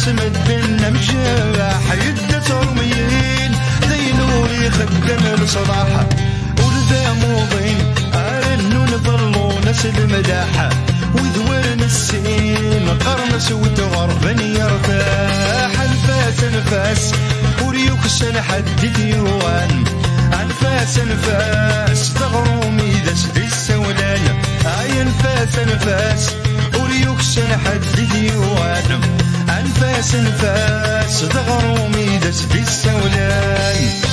مدنا مجاح يدة رميين ذي نور يخدم لصلاح ولذا موضين انو نظلو ناس الملاحة وذورن السين قرنس وتغربن يرتاح انفاس انفاس وريوكسن حد ديوان انفاس انفاس تغرومي داس دي السولان اي انفاس انفاس وريوكسن حد ديوان انفاس انفاس تغرومي داس دي السولان